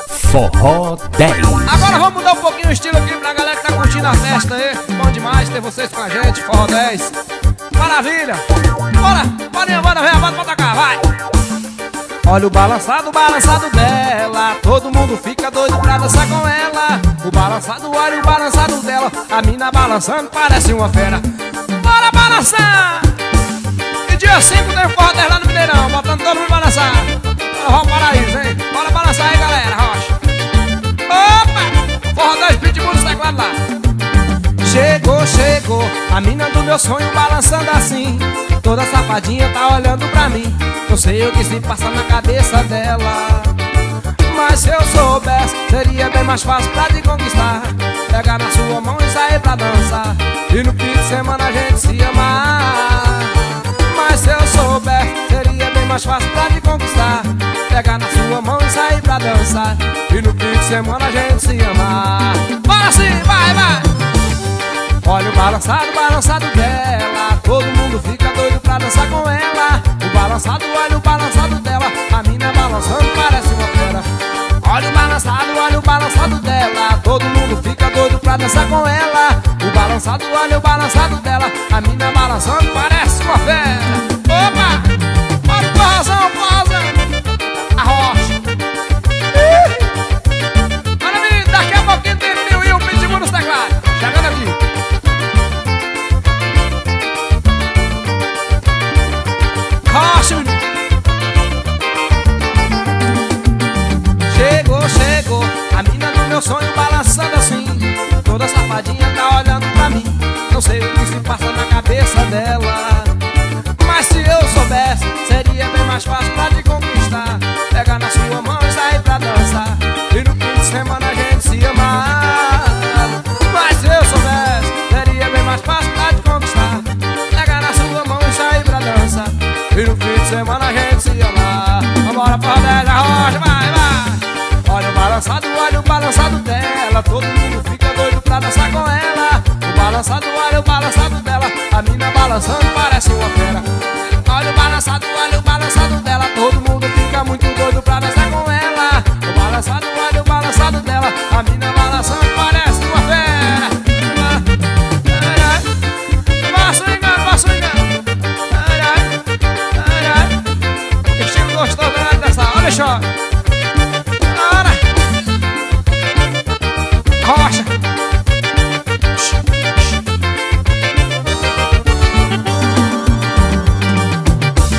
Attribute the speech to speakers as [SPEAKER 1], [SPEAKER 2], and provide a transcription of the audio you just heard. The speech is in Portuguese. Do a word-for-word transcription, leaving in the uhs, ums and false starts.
[SPEAKER 1] Forró dez.
[SPEAKER 2] Agora vamos mudar um pouquinho o estilo aqui pra galera que tá curtindo a festa aí. Bom demais ter vocês com a gente, Forró dez. Maravilha! Bora! Bora, bora, vem, bora pra tocar, vai! Olha o balançado, o balançado dela. Todo mundo fica doido pra dançar com ela. O balançado, olha o balançado dela. A mina balançando parece uma fera. Bora balançar! E dia cinco tem o Forró dez lá no Mineirão, botando todo mundo balançar. Bora, Rock Paraíso, hein? Bora balançar aí, galera, rocha. Opa! Forró dez, pitbull no teclado lá. Chegou, chegou, a mina do meu sonho balançando assim. Toda safadinha tá olhando pra mim. Não sei o que se passa na cabeça dela, mas se eu soubesse, seria bem mais fácil pra te conquistar. Pegar na sua mão e sair pra dançar, e no fim de semana a gente se amar. Mas se eu soubesse, seria bem mais fácil pra te conquistar. Pegar na sua mão e sair pra dançar, e no fim de semana a gente se amar. Bora sim, vai, vai! Olha o balançado, balançado dela. Todo mundo fica doido pra dançar com ela. O balançado, olha o balançado dela. A mina balançando parece uma fera. Olha o balançado, olha o balançado dela. Todo mundo fica doido pra dançar com ela. O balançado, olha o balançado dela. A mina balançando parece uma fera. Opa! Olha o forrozão, forrozão. A rocha. Olha, menino, daqui a pouquinho tem mil e um pitbull nos teclados. Chegando aqui. Chegou, chegou, a mina do meu sonho balançando assim. Toda safadinha tá olhando pra mim. Não sei o que se passa na cabeça dela, mas se eu soubesse, seria bem mais fácil pra te conquistar. Pegar na sua mão e sair pra dançar, e no fim de semana a gente se amar. Mas se eu soubesse, seria bem mais fácil pra te conquistar. Pegar na sua mão e sair pra dançar, e no fim de semana a gente se amar. Vambora pra dez, a rocha, vai, vai! Olha o balançado, olha o balançado dela. Todo mundo fica doido pra dançar com ela. O balançado, olha o balançado dela. A mina balançando parece uma fera. Olha o balançado, olha o balançado dela. Todo mundo fica muito doido pra dançar com ela. O balançado, olha o balançado dela. A mina balançando parece uma fera. Vai swingando, vai swingando. Estilo gostoso, galera, dessa. Olha só.